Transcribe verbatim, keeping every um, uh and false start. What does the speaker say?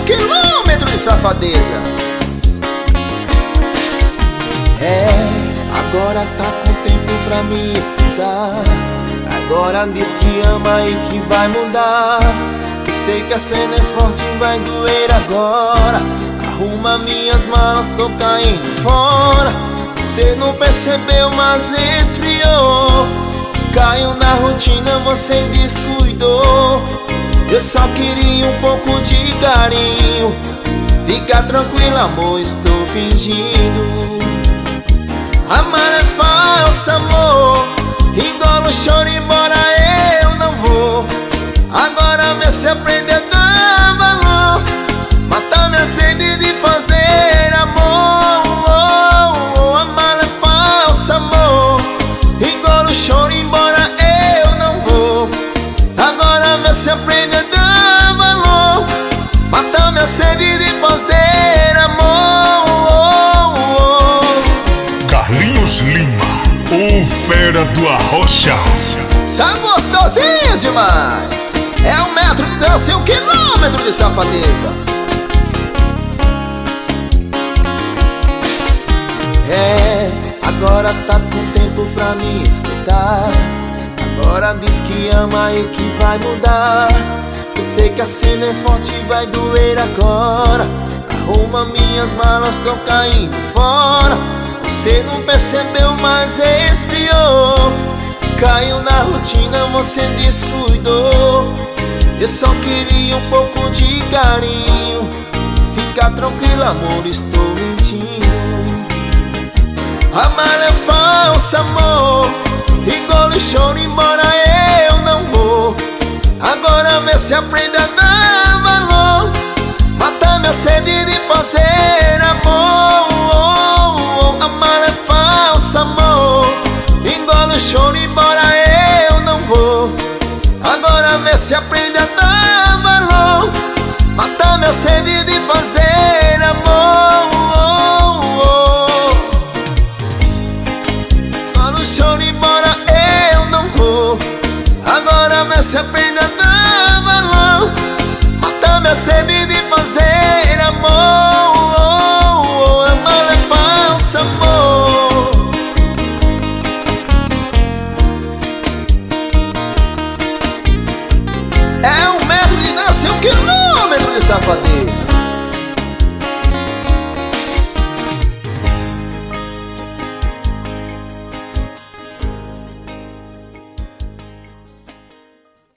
um quilômetro de safadeza. É, agora tá com tempo pra me escutar. Agora diz que ama e que vai mudar. Eu sei que a cena é forte e vai doer agora. Arruma minhas malas, tô caindo fora. Você não percebeu, mas esfriou. Caiu na rotina, você descuidou. Eu só queria um pouco de carinho. Fica tranquilo, amor, estou fingindo. Amar é falso, amor. Engola o choro, embora eu não vou. Agora vê se aprende a dar valor. Matar minha sede de fazer amor. Oh, oh, amar é falso, amor. Engola o choro, embora eu não vou. Agora vê se aprende a dar valor. Matar minha sede de fazer amor. Oh, oh. Carlinhos Lima, o fera do Arrocha. Tá gostosinho demais. É um metro de dança e um quilômetro de safadeza. É, agora tá com tempo pra me escutar. Agora diz que ama e que vai mudar. Eu sei que a cena é forte e vai doer agora. Arruma minhas malas, tô caindo fora. Você não percebeu, mas esfriou. Caiu na rotina, você descuidou. Eu só queria um pouco de carinho. Fica tranquilo, amor, estou mentindo. Amar é falso, amor. Engola o choro, embora eu não vou. Agora vê se aprende a dar valor. Matar minha sede de fazer amor. Oh, oh, amar é falso, amor. Engola o choro, embora eu não vou. Agora vê se aprende a dar valor. Matar minha sede de fazer amor. Oh, oh. Engola o choro, embora eu não vou. Agora vê se aprende